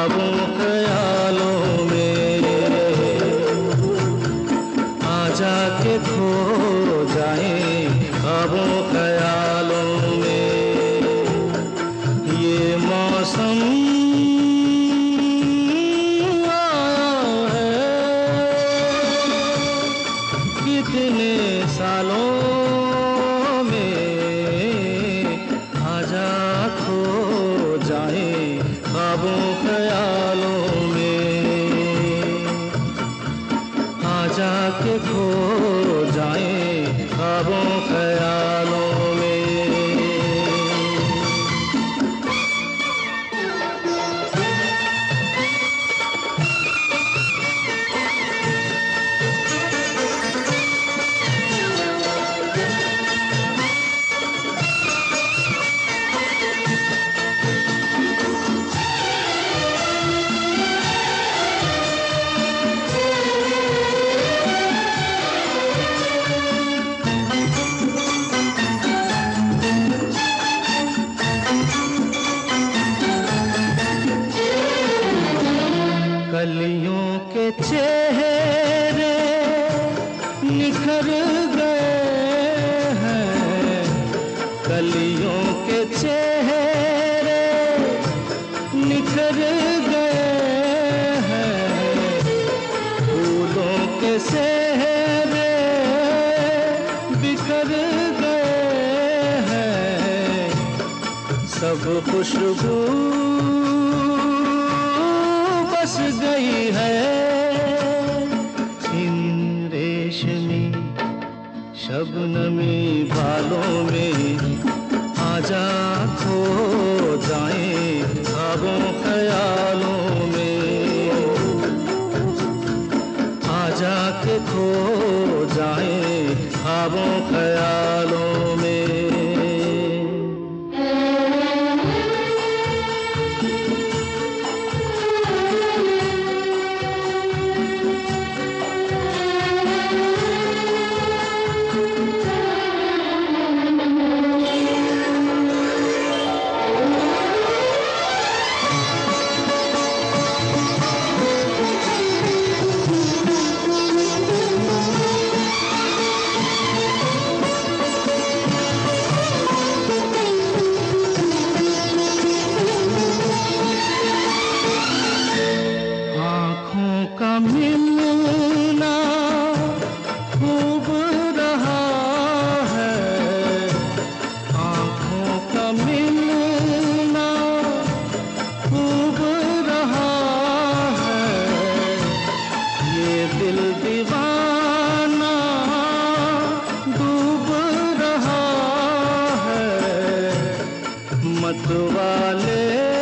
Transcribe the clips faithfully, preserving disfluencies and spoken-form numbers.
ख्वाबों ख्यालों में, आजा के खो जाए ख्वाबों ख्यालों में। ये मौसम आया है कितने सालों ख्वाबों ख्यालों में, आजा के खो जाए ख्वाबों ख्यालों में। कलियों के चेहरे निखर गए हैं, कलियों के चेहरे निखर गए हैं, फूलों के सेहरे बिखर गए हैं, सब खुशबू बस गई है इन रेशमी शबनमी बालों में। आजा खो जाए ख्वाबों ख्यालों में, आजा के खो जाए ख्वाबों ख्यालों में। का मिलना खूब रहा है, आँखों का मिलना खूब रहा है, ये दिल दीवाना डूब रहा है, मतवाले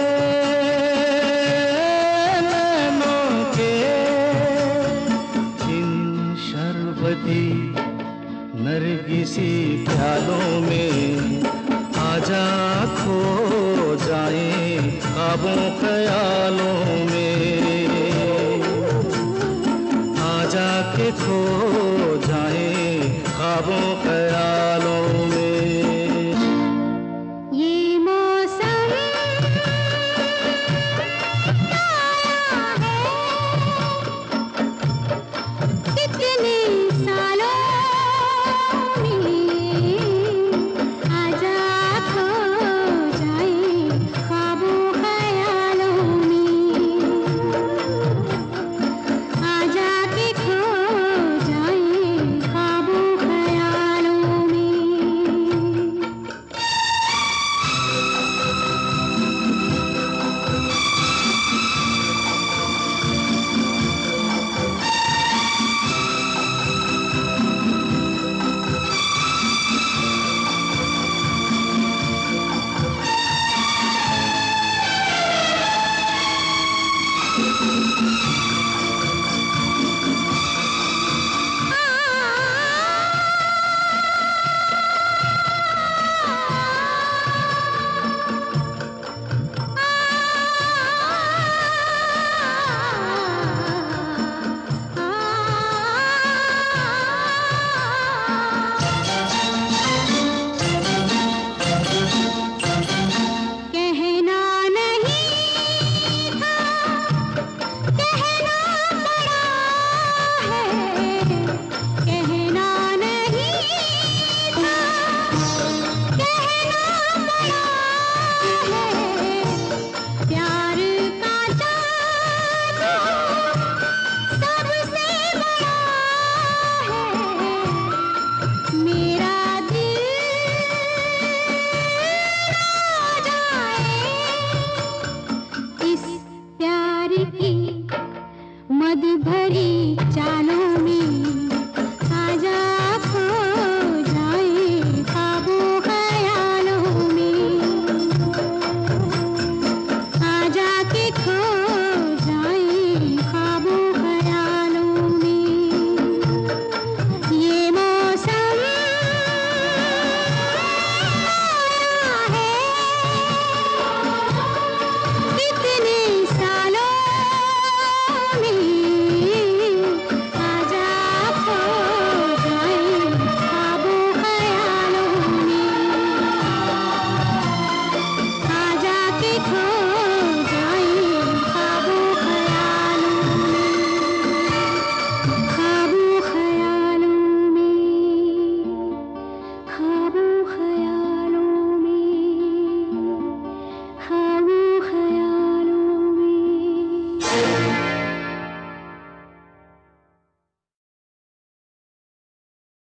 नरगिसी ख्यालों में। आजा खो जाए ख्वाबों ख्यालों में, आजा के खो जाए ख्वाबों